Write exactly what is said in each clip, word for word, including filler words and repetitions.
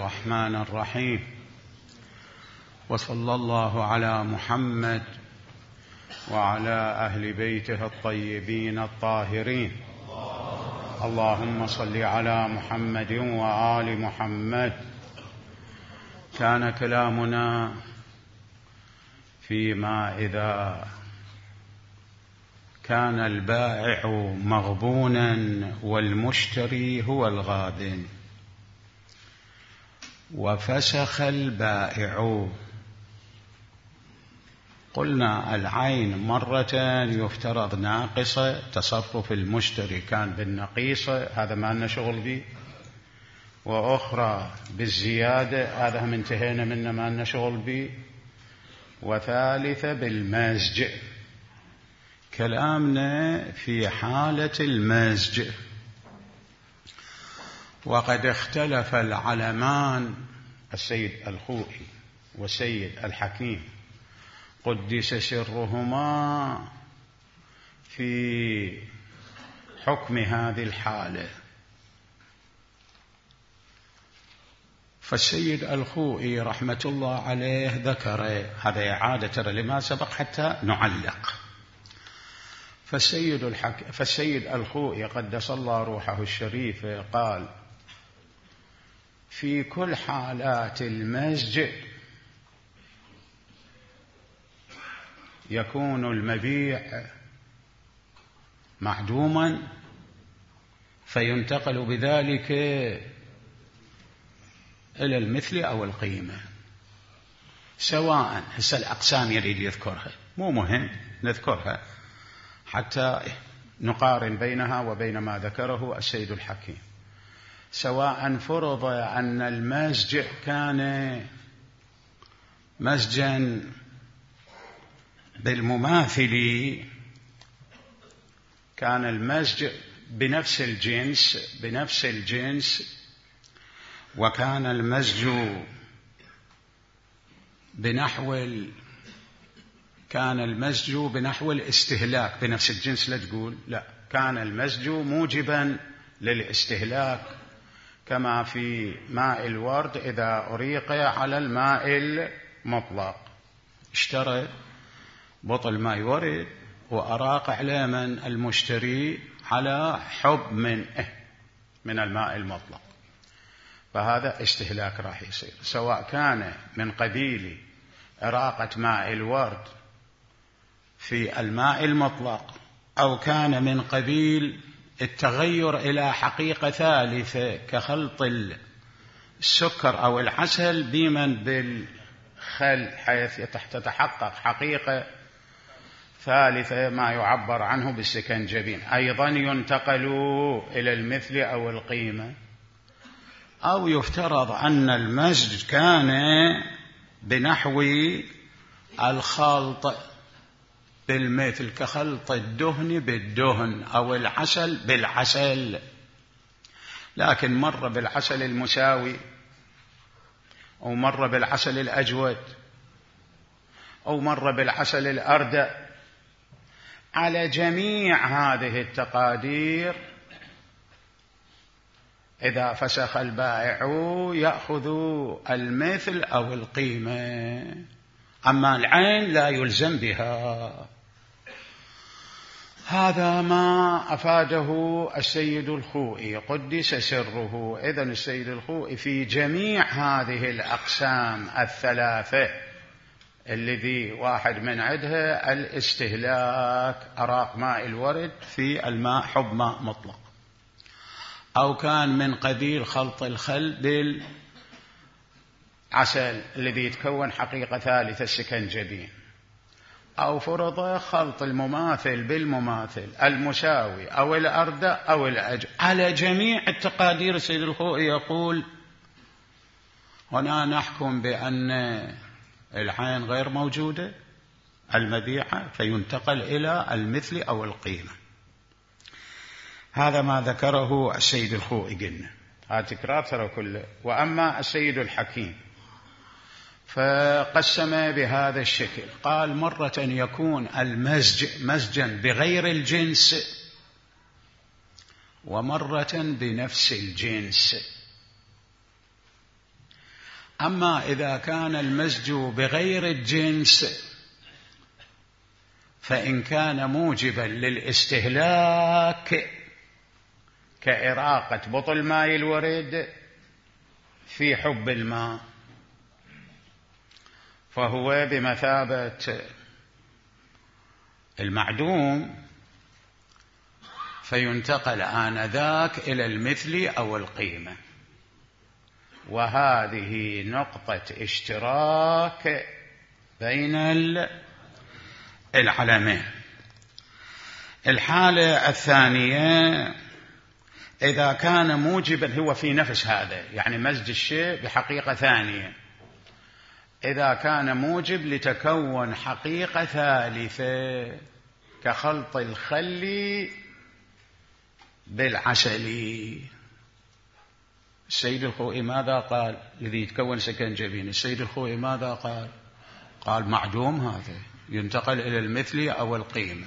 الرحمن الرحيم، وصلى الله على محمد وعلى أهل بيته الطيبين الطاهرين. اللهم صل على محمد وآل محمد. كان كلامنا فيما إذا كان البائع مغبونا والمشتري هو الغابن، وفسخ البائع. قلنا العين مرة يفترض ناقصة، تصرف المشتري كان بالنقيصة، هذا ما لنا شغل به، وأخرى بالزيادة، هذا هم انتهينا منه ما لنا شغل به، وثالثة بالمزج. كلامنا في حالة المزج. وقد اختلف العلمان السيد الخوئي والسيد الحكيم قدس سرهما في حكم هذه الحالة. فالسيد الخوئي رحمة الله عليه ذكر، هذا إعادة لما سبق حتى نعلق. فالسيد, الحك... فالسيد الخوئي قدس الله روحه الشريفة قال: في كل حالات المزج يكون المبيع معدوما، فينتقل بذلك إلى المثل أو القيمة، سواء. هسه الأقسام يريد يذكرها، مو مهم نذكرها حتى نقارن بينها وبين ما ذكره السيد الحكيم. سواء فرض أن المزج كان مزجا بالمماثل، كان المزج بنفس الجنس بنفس الجنس وكان المزج بنحو كان المزج بنحو الاستهلاك بنفس الجنس. لا تقول لا، كان المزج موجبا للاستهلاك، كما في ماء الورد إذا أريق على الماء المطلق. اشترى بطل ماء ورد وأراق عليه من المشتري على حب من من الماء المطلق، فهذا استهلاك راح يصير، سواء كان من قبيل إراقة ماء الورد في الماء المطلق أو كان من قبيل التغير إلى حقيقة ثالثة كخلط السكر أو العسل بمن بالخل، حيث تتحقق حقيقة ثالثة ما يعبر عنه بالسكنجبين. أيضا ينتقل إلى المثل أو القيمة. أو يفترض أن المزج كان بنحو الخلط بالمثل، كخلط الدهن بالدهن أو العسل بالعسل، لكن مر بالعسل المساوي أو مر بالعسل الأجود أو مر بالعسل الأردأ. على جميع هذه التقادير إذا فسخ البائع يأخذ المثل أو القيمة، أما العين لا يلزم بها. هذا ما أفاده السيد الخوئي قدس سره. إذن السيد الخوئي في جميع هذه الأقسام الثلاثة الذي واحد من عدها الاستهلاك، أراق ماء الورد في الماء حب ماء مطلق، أو كان من قبيل خلط الخل بالعسل الذي يتكون حقيقة ثالثة السكنجبين، أو فرض خلط المماثل بالمماثل المساوي أو الأردأ أو الأجود. على جميع التقادير السيد الخوئي يقول: هنا نحكم بأن العين غير موجودة المبيعة، فينتقل إلى المثل أو القيمة. هذا ما ذكره السيد الخوئي. قلنا هذا تكرار ترى كله. وأما السيد الحكيم فقسم بهذا الشكل، قال: مرة يكون المزج مزجا بغير الجنس، ومرة بنفس الجنس. أما إذا كان المزج بغير الجنس فإن كان موجبا للاستهلاك كإراقة بطل ماء الورد في حب الماء فهو بمثابة المعدوم، فينتقل آنذاك إلى المثل أو القيمة. وهذه نقطة اشتراك بين العلمين. الحالة الثانية إذا كان موجبا، هو في نفس هذا يعني مزج الشيء بحقيقة ثانية، إذا كان موجب لتكون حقيقة ثالثة كخلط الخل بالعسل. السيد الخوئي ماذا قال؟ الذي يتكون سكنجبين، السيد الخوئي ماذا قال؟ قال معدوم هذا ينتقل إلى المثل أو القيمة.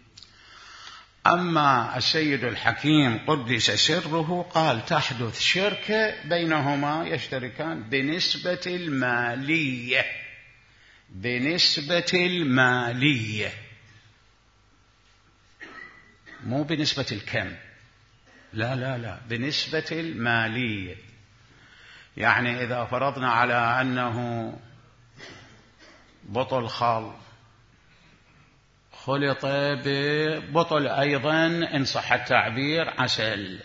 أما السيد الحكيم قدس سره قال تحدث شركة بينهما، يشتركان بنسبة المالية، بنسبة المالية مو بنسبة الكم، لا لا لا، بنسبة المالية. يعني إذا فرضنا على أنه بطل خال خلط ببطل أيضا إن صح التعبير عسل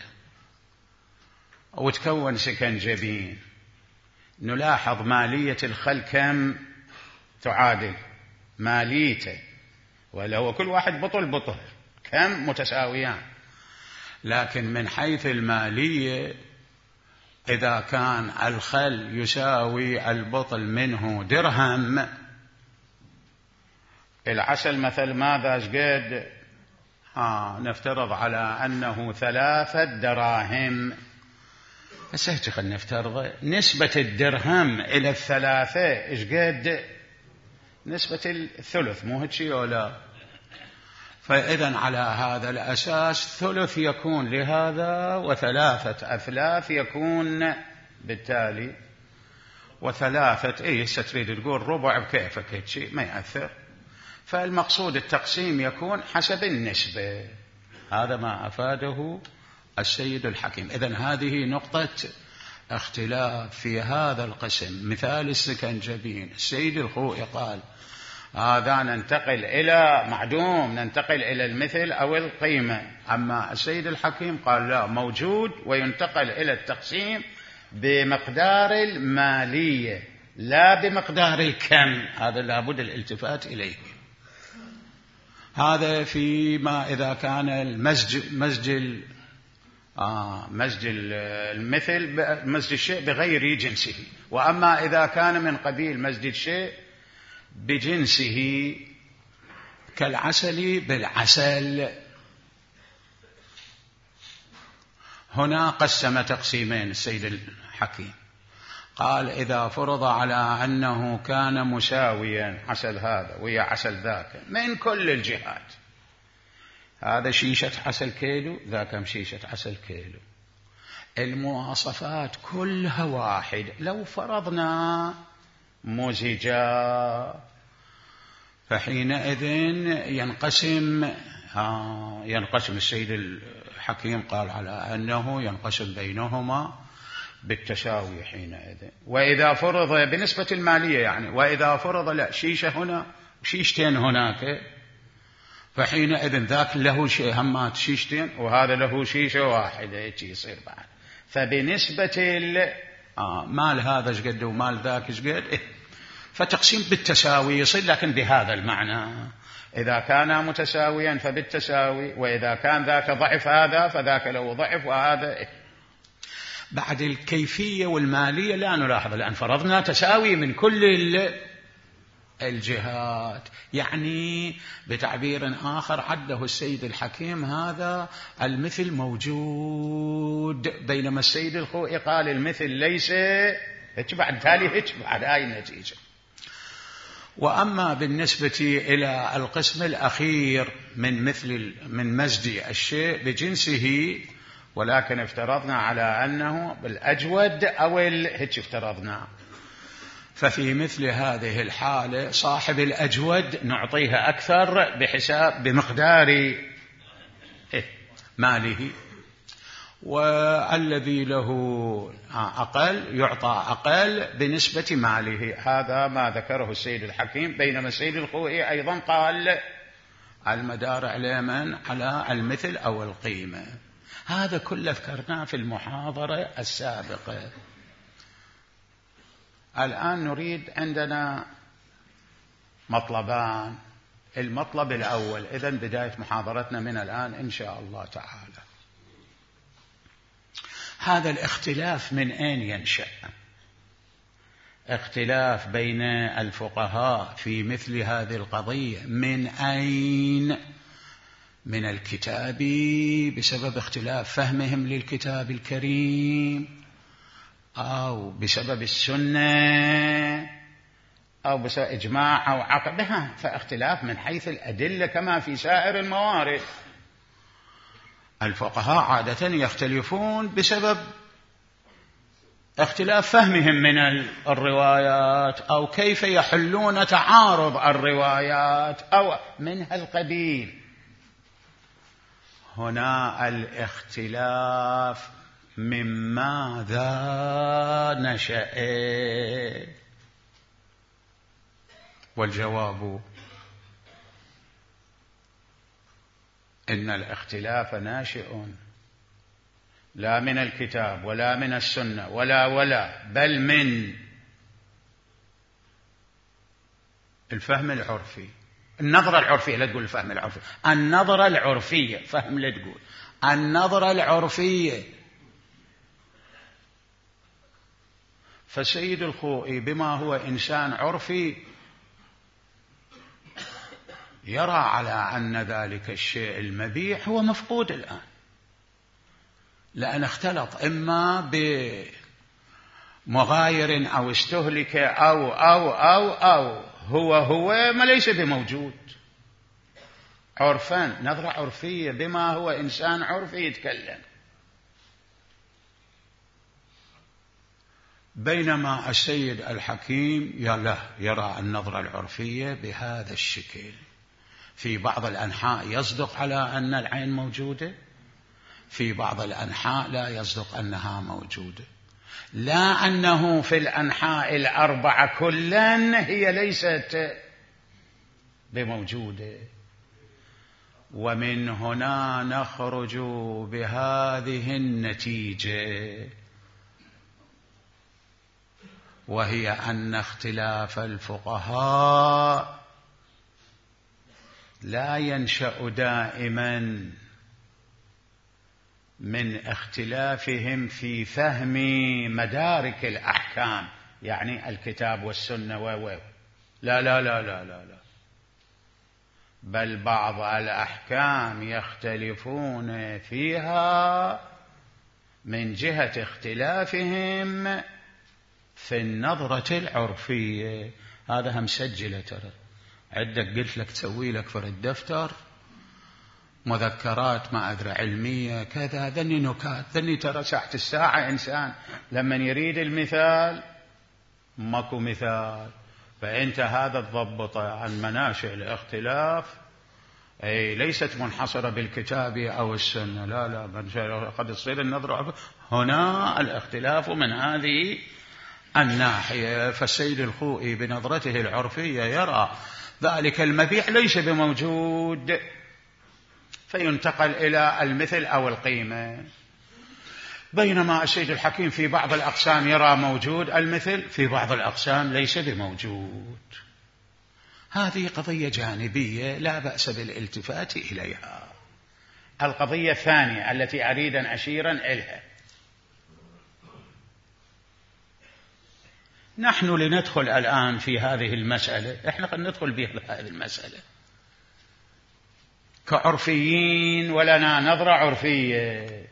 وتكون سكنجبين، نلاحظ مالية الخل كم تعادل ماليته، ولو كل واحد بطل بطل كم متساويان، لكن من حيث المالية إذا كان الخل يساوي البطل منه درهم، العسل مثل ماذا شقد؟ آه نفترض على أنه ثلاثة دراهم، بس خلينا نفترض نسبة الدرهم إلى الثلاثة إيش قد؟ نسبة الثلث، مو هيك ولا؟ فإذا على هذا الأساس ثلث يكون لهذا وثلاثة أثلاث يكون بالتالي وثلاثة إيه ستريد تقول ربع بكيفك هيك شيء ما يأثر. فالمقصود التقسيم يكون حسب النسبة، هذا ما أفاده السيد الحكيم. إذن هذه نقطة اختلاف في هذا القسم. مثال السكنجبين، السيد الخوئي قال هذا ننتقل إلى معدوم، ننتقل إلى المثل أو القيمة. أما السيد الحكيم قال لا، موجود وينتقل إلى التقسيم بمقدار المالية لا بمقدار الكم، هذا لابد الالتفات إليه. هذا فيما إذا كان المزج مزج آه مزج المثل مزج الشيء بغير جنسه. وأما إذا كان من قبيل مزج الشيء بجنسه كالعسل بالعسل، هنا قسم تقسيمين السيد الحكيم. قال إذا فرض على أنه كان مساويا عسل هذا ويا عسل ذاك من كل الجهات، هذا شيشة عسل كيلو، ذاك شيشة عسل كيلو، المواصفات كلها واحد، لو فرضنا مزجا فحينئذ ينقسم ها ينقسم السيد الحكيم قال على أنه ينقسم بينهما بالتساوي حينئذ. وإذا فرض بنسبة المالية يعني، وإذا فرض لا شيشة هنا وشيشتين هناك، فحينئذ ذاك له شيء همات شيشتين وهذا له شيشة واحدة، هيك يصير بعد. فبنسبة آه مال هذا شقد ومال ذاك شقد إيه؟ فتقسيم بالتساوي يصير، لكن بهذا المعنى إذا كان متساويا فبالتساوي، وإذا كان ذاك ضعف هذا فذاك له ضعف وهذا إيه؟ بعد الكيفية والمالية لا نلاحظ، لأن فرضنا تساوي من كل الجهات. يعني بتعبير آخر عده السيد الحكيم هذا المثل موجود، بينما السيد الخوئي قال المثل ليس هيك، بعد تالي هيك بعد هاي النتيجة. وأما بالنسبة إلى القسم الأخير من مثل من مزج الشيء بجنسه، ولكن افترضنا على أنه بالأجود أو هيك افترضنا، ففي مثل هذه الحالة صاحب الأجود نعطيه أكثر بحساب بمقدار ماله، والذي له أقل يعطى أقل بنسبة ماله. هذا ما ذكره السيد الحكيم. بينما السيد الخوئي أيضا قال المدار على من؟ على المثل أو القيمة. هذا كله ذكرناه في المحاضرة السابقة. الآن نريد عندنا مطلبان. المطلب الأول، إذن بداية محاضرتنا من الآن إن شاء الله تعالى، هذا الاختلاف من أين ينشأ؟ اختلاف بين الفقهاء في مثل هذه القضية من أين؟ من الكتاب بسبب اختلاف فهمهم للكتاب الكريم، أو بسبب السنة، أو بسبب إجماع أو عقد بها. فاختلاف من حيث الأدلة كما في سائر الموارد. الفقهاء عادة يختلفون بسبب اختلاف فهمهم من الروايات، أو كيف يحلون تعارض الروايات أو من هالقبيل. هنا الاختلاف من ماذا نشأ؟ والجواب إن الاختلاف ناشئ لا من الكتاب ولا من السنة ولا ولا بل من الفهم العرفي، النظرة العرفية. لا تقول الفهم العرفي، النظرة العرفية. فهم لا تقول النظرة العرفية. فسيد الخوئي بما هو إنسان عرفي يرى على أن ذلك الشيء المبيح هو مفقود الآن، لأن اختلط إما بمغاير أو استهلك أو أو أو أو هو هو ما ليس بموجود عرفا. نظرة عرفية بما هو إنسان عرفي يتكلم. بينما السيد الحكيم يرى النظرة العرفية بهذا الشكل. في بعض الأنحاء يصدق على أن العين موجودة، في بعض الأنحاء لا يصدق أنها موجودة، لا أنه في الأنحاء الأربعة كلا هي ليست بموجودة. ومن هنا نخرج بهذه النتيجة، وهي أن اختلاف الفقهاء لا ينشأ دائما من اختلافهم في فهم مدارك الأحكام، يعني الكتاب والسنة و لا لا لا لا لا لا بل بعض الأحكام يختلفون فيها من جهة اختلافهم في النظرة العرفية. هذا هم سجله ترى عندك، قلت لك تسوي لك فرد دفتر مذكرات ما أدري علمية كذا، ذني نكات، ذني ترى ساعة الساعة إنسان لما يريد المثال ماكو مثال. فأنت هذا تضبطه عن مناشئ الاختلاف، أي ليست منحصرة بالكتاب أو السنة، لا لا قد تصير النظرة هنا الاختلاف من هذه الناحية. فالسيد الخوئي بنظرته العرفية يرى ذلك المبيح ليس بموجود، فينتقل إلى المثل أو القيمة. بينما السيد الحكيم في بعض الأقسام يرى موجود المثل، في بعض الأقسام ليس بموجود. هذه قضية جانبية لا بأس بالالتفات إليها. القضية الثانية التي أريد أن أشير إليها، نحن لندخل الآن في هذه المسألة، إحنا قد ندخل بها هذه المسألة كعرفيين ولنا نظرة عرفية،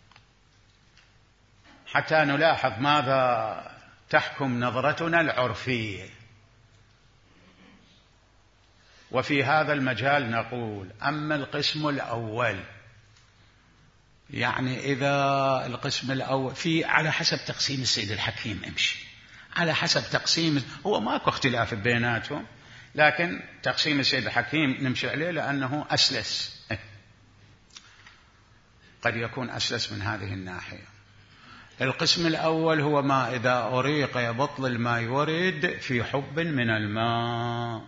حتى نلاحظ ماذا تحكم نظرتنا العرفية. وفي هذا المجال نقول أما القسم الأول، يعني إذا القسم الأول في على حسب تقسيم السيد الحكيم امشي، على حسب تقسيم، هو ماكو اختلاف بيناتهم، لكن تقسيم السيد الحكيم نمشي عليه لأنه أسلس، قد يكون أسلس من هذه الناحية. القسم الأول هو ما إذا أريق يبطل الماء يورد في حب من الماء.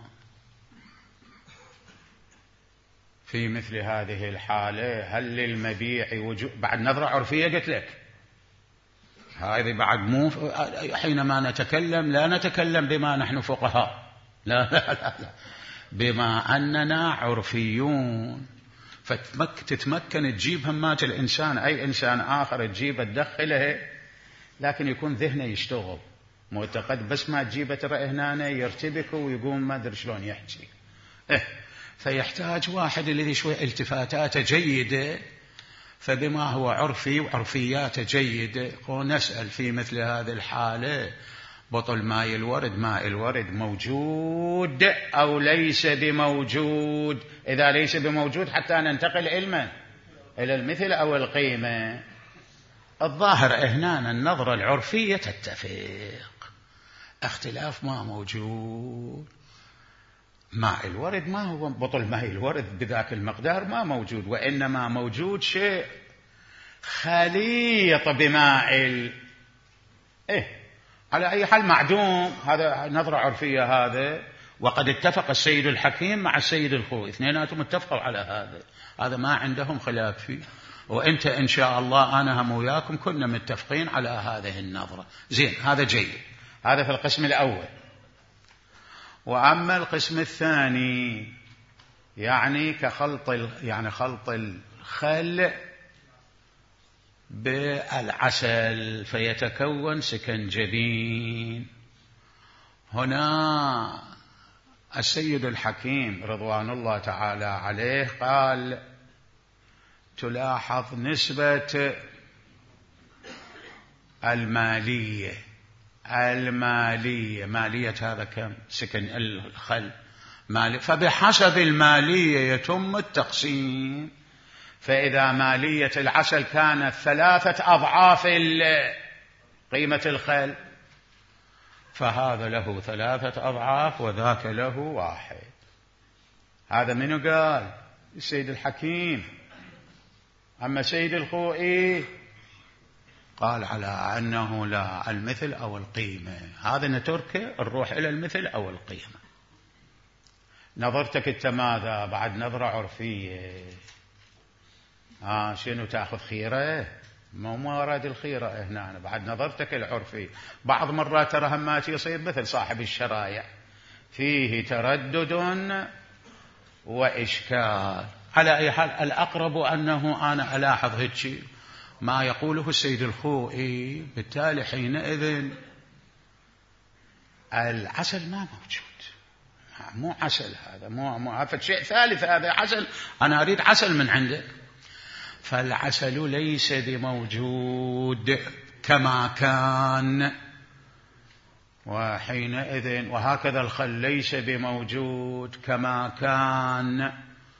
في مثل هذه الحالة هل للمبيع وجود؟ بعد نظرة عرفية قلت لك هذه بعد مو حينما نتكلم لا نتكلم بما نحن فقهاء، لا لا لا, لا. بما أننا عرفيون، فتتمكن تجيب همات الإنسان، أي إنسان آخر تجيب تدخله، لكن يكون ذهنه يشتغل معتقد، بس ما تجيبه ترى هنا يرتبك ويقوم ما أدري شلون يحكي. إيه فيحتاج واحد الذي شوي التفاتاته جيدة، فبما هو عرفي وعرفياته جيدة ونسأل في مثل هذه الحالة بطل ماء الورد، ماء الورد موجود أو ليس بموجود؟ إذا ليس بموجود حتى ننتقل علما إلى المثل أو القيمة. الظاهر هنا النظرة العرفية تتفق، اختلاف ما موجود. ماء الورد ما هو بطل ماء الورد بذاك المقدار ما موجود، وإنما موجود شيء خليط بماء ال... إيه على أي حال معدوم، هذا نظرة عرفية هذا. وقد اتفق السيد الحكيم مع السيد الخوئي، اثنيناتهم اتفقوا على هذا، هذا ما عندهم خلاف فيه، وانت ان شاء الله انا هم وياكم كنا متفقين على هذه النظرة. زين، هذا جيد، هذا في القسم الأول. وأما القسم الثاني يعني كخلط يعني خلط الخل بالعسل فيتكون سكنجبين. هنا السيد الحكيم رضوان الله تعالى عليه قال تلاحظ نسبة المالية المالية مالية هذا كم سكن الخل مالي، فبحسب المالية يتم التقسيم. فإذا مالية العسل كانت ثلاثة أضعاف قيمة الخل فهذا له ثلاثة أضعاف وذاك له واحد. هذا منو قال؟ السيد الحكيم. أما سيد الخوئي قال على أنه لا، المثل أو القيمة. هذا نتركه نروح إلى المثل أو القيمة. نظرتك انت ماذا؟ بعد نظرة عرفية. آه شنو تأخذ خيرة؟ ما ما أراد الخيرة هنا، بعد نظرتك العرفية. بعض مرات ترى همات يصير مثل صاحب الشرايع فيه تردد وإشكال. على أي حال الأقرب أنه أنا ألاحظ هيك ما يقوله السيد الخوئي، بالتالي حينئذ العسل ما موجود، مو عسل هذا، مو مو هذا شيء ثالث، هذا عسل، أنا أريد عسل من عندك. فالعسل ليس بموجود كما كان، وحينئذ وهكذا الخل ليس بموجود كما كان،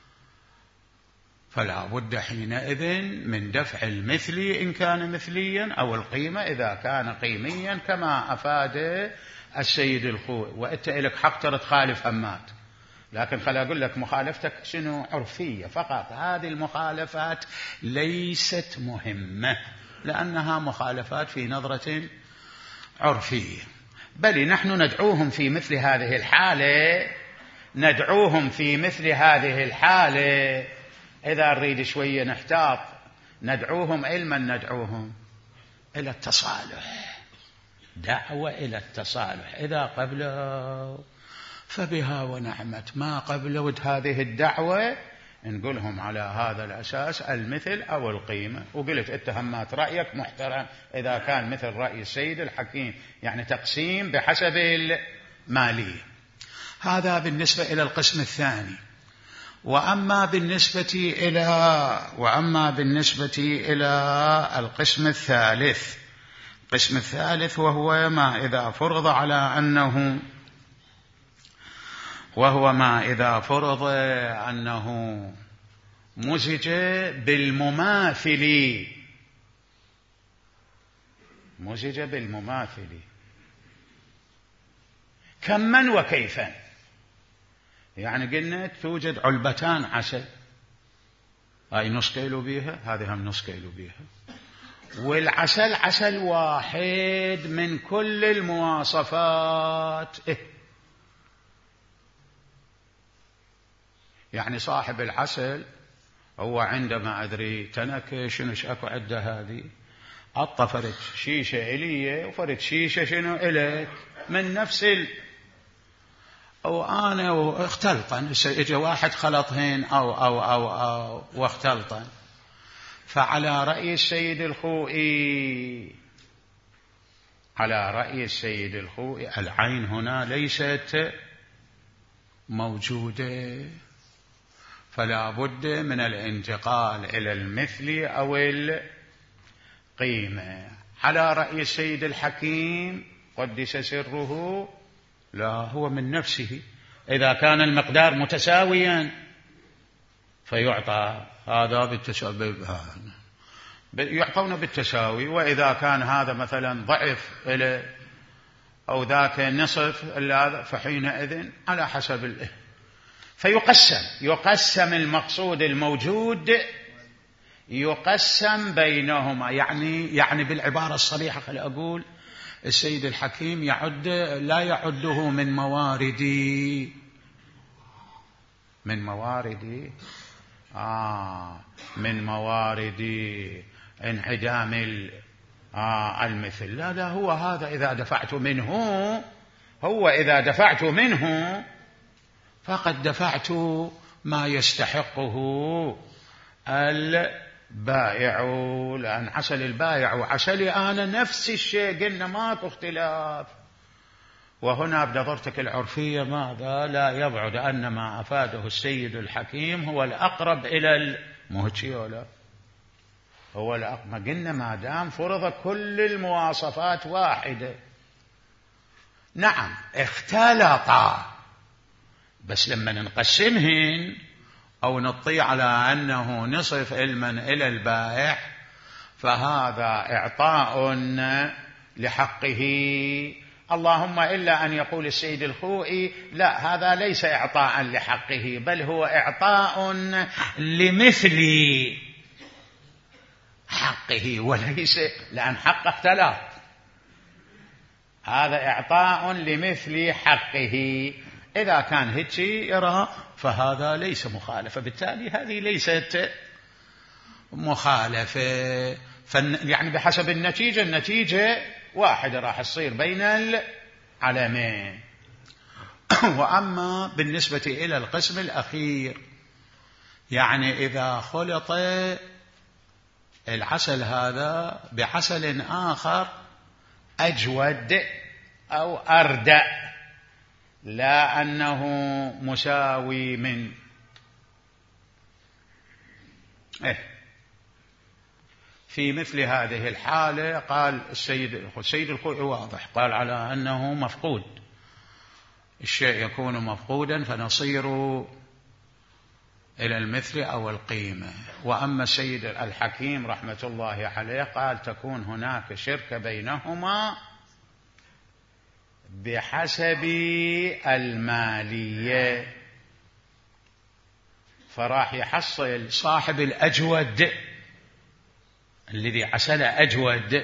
فلا بد حينئذ من دفع المثلي إن كان مثليا أو القيمة إذا كان قيميا كما أفاد السيد الخوئي. وأنت لك حق ترى تخالف همات، لكن خلي أقول لك مخالفتك شنو عرفية فقط. هذه المخالفات ليست مهمة لأنها مخالفات في نظرة عرفية، بل نحن ندعوهم في مثل هذه الحالة ندعوهم في مثل هذه الحالة إذا نريد شوية نحتاط ندعوهم علما، ندعوهم إلى التصالح، دعوة إلى التصالح. إذا قبله فبها ونعمت، ما قبله هذه الدعوة نقولهم على هذا الأساس المثل أو القيمة. وقلت اتهمات رأيك محترم إذا كان مثل رأي السيد الحكيم، يعني تقسيم بحسب المالية. هذا بالنسبة إلى القسم الثاني. وأما بالنسبة إلى وأما بالنسبة إلى القسم الثالث، القسم الثالث وهو ما إذا فرض على أنه وهو ما إذا فرض أنه مزج بالمماثل مزج بالمماثل كما وكيفا. يعني قلنا توجد علبتان عسل، هاي نص كيلو بيها، هذه هم نص كيلو بيها، والعسل عسل واحد من كل المواصفات. إيه؟ يعني صاحب العسل هو عندما أدري تنكة شنو اكو عنده، هذه عطى فرد شيشة إلي وفرد شيشة شنو إلك من نفس ال... أو أنا واختلطا، إجا واحد خلطهن أو أو أو, أو واختلطا. فعلى رأي السيد الخوئي، على رأي السيد الخوئي العين هنا ليست موجودة، فلا بد من الانتقال إلى المثل أو القيمة. على رأي السيد الحكيم قدس سره لا، هو من نفسه، إذا كان المقدار متساويا فيعطى هذا بالتساوي، يعطون بالتساوي، وإذا كان هذا مثلا ضعف إلى أو ذاك نصف هذا فحينئذ على حسب الإه. فيقسم يقسم المقصود الموجود يقسم بينهما. يعني يعني بالعبارة الصريحة خلي أقول السيد الحكيم يعد لا يعده من مواردي من مواردي آه من مواردي انعدام آه المثل. لا لا، هو هذا إذا دفعت منه، هو إذا دفعت منه فقد دفعت ما يستحقه البائع، لأن عسل البائع وعسلي أنا نفس الشيء، قلنا ماكو اختلاف. وهنا بنظرتك العرفية ماذا؟ لا يبعد أن ما أفاده السيد الحكيم هو الأقرب إلى المهجي، ولا هو الأقرب. قلنا ما دام فرض كل المواصفات واحدة، نعم اختلطا، بس لما نقسمهن أو نطيع على أنه نصف علما إلى البائع فهذا إعطاء لحقه. اللهم إلا أن يقول السيد الخوئي لا، هذا ليس إعطاء لحقه، بل هو إعطاء لمثل حقه، وليس لأن حقه اختلف، هذا إعطاء لمثل حقه. إذا كان هيك يرى فهذا ليس مخالفة، بالتالي هذه ليست مخالفة. يعني بحسب النتيجة، النتيجة واحدة راح تصير بين العلمين. وأما بالنسبة إلى القسم الأخير، يعني إذا خلط العسل هذا بعسل آخر أجود أو أردأ، لا أنه مساوي من إيه في مثل هذه الحالة قال السيد السيد الخوئي واضح، قال على أنه مفقود، الشيء يكون مفقودا فنصير إلى المثل أو القيمة. وأما السيد الحكيم رحمة الله عليه قال تكون هناك شركة بينهما بحسب المالية، فراح يحصل صاحب الأجود الذي عسل أجود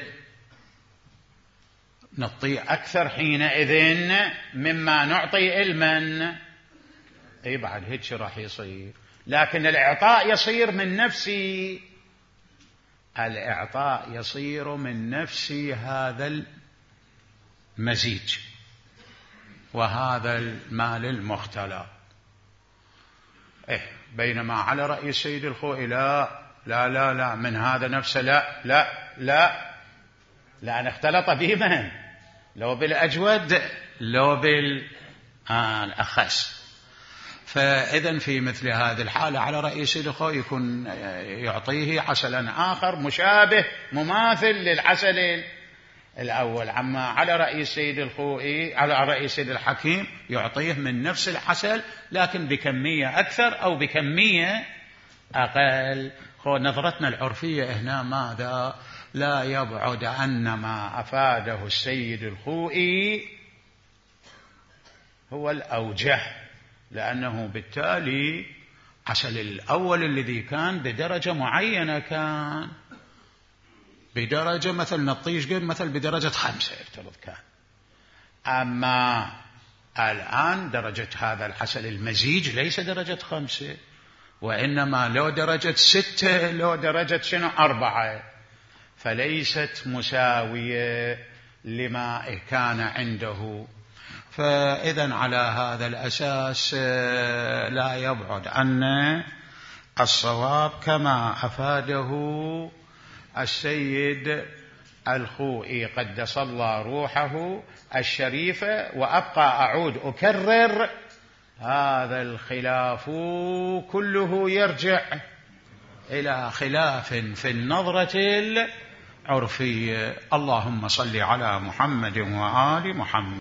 نعطي أكثر حينئذ مما نعطي المن. أي بعد هيك راح يصير، لكن الإعطاء يصير من نفسي، الإعطاء يصير من نفسي هذا المزيج وهذا المال المختلط. إيه بينما على رأي السيد الخوئي لا لا لا لا من هذا نفسه لا لا لا لأن اختلط به من لو بالأجود لو بالأخس. فإذن في مثل هذه الحالة على رأي السيد الخوئي يكون يعطيه عسلا آخر مشابه مماثل للعسل الأول. عما على رأي السيد الخوئي على رأي السيد الحكيم يعطيه من نفس العسل لكن بكمية أكثر أو بكمية أقل. نظرتنا العرفية هنا ماذا؟ لا يبعد أن ما أفاده السيد الخوئي هو الأوجه، لأنه بالتالي عسل الأول الذي كان بدرجة معينة كان بدرجة مثل نطيش قد مثل بدرجة خمسة يفترض كان، أما الآن درجة هذا العسل المزيج ليس درجة خمسة، وإنما لو درجة ستة لو درجة شنو أربعة، فليست مساوية لما كان عنده. فإذا على هذا الأساس لا يبعد أن الصواب كما أفاده السيد الخوئي قدس الله روحه الشريفة. وأبقى أعود أكرر هذا الخلاف كله يرجع إلى خلاف في النظرة العرفية. اللهم صل على محمد وآل محمد.